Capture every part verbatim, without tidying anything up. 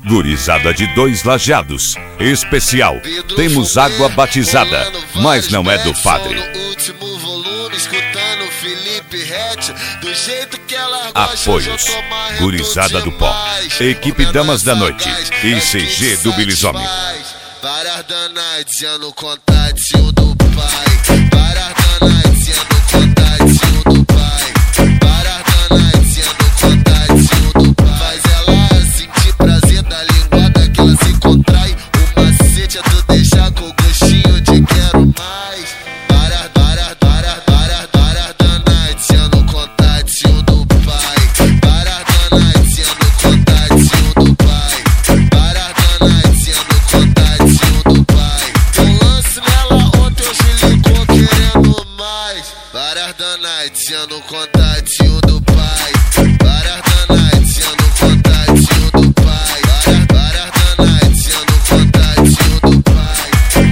Gurizada de Dois Lajeados. Especial. Temos água batizada, mas não é do padre. Apoios. Gurizada do Pó, Equipe Damas da Noite e C G do Bilisome. Para danadinha no contatinho do pai. Para danadinha no contatinho do pai. Para danadinha no contatinho do pai. Faz ela sentir prazer da linguada que ela se contrai. O macete é tu deixar com gostinho de quero mais. Para, para, para, para, para danadinha no contatinho do pai. Para danadinha no contatinho do pai. Para danadinha no contatinho do pai. Eu lance nela ontem, hoje ligou querendo mais. Para danadinha no contatinho do pai. Para danadinha no contatinho do pai. Para, para danadinha no contatinho do pai.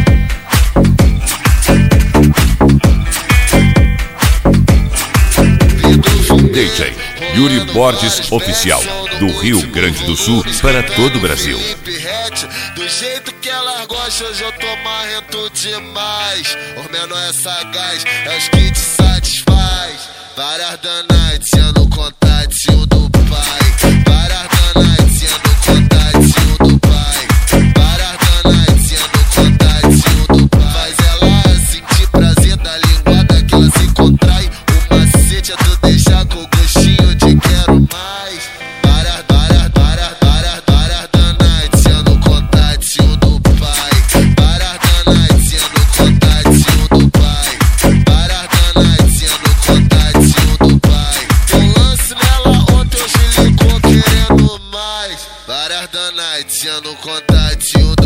D J Yuri Borges Oficial, do Rio Grande do Sul para todo o Brasil. Do jeito que ela gosta, hoje eu tô marrento demais. O menor é sagaz, é os que te satisfaz. Para danadinha no contatinho do pai. Para danadinha no contatinho do pai. Para danadinha no contatinho do pai. Faz ela sentir prazer da linguada que ela se contrai. O macete é tu deixar com gostinho de quero mais. Para, para, para, para, para danadinha no contatinho do pai. Para danadinha no contatinho do pai. Para danadinha no contatinho do pai. Eu lance nela ontem, hoje ligou querendo mais. Para danadinha no contatinho do pai.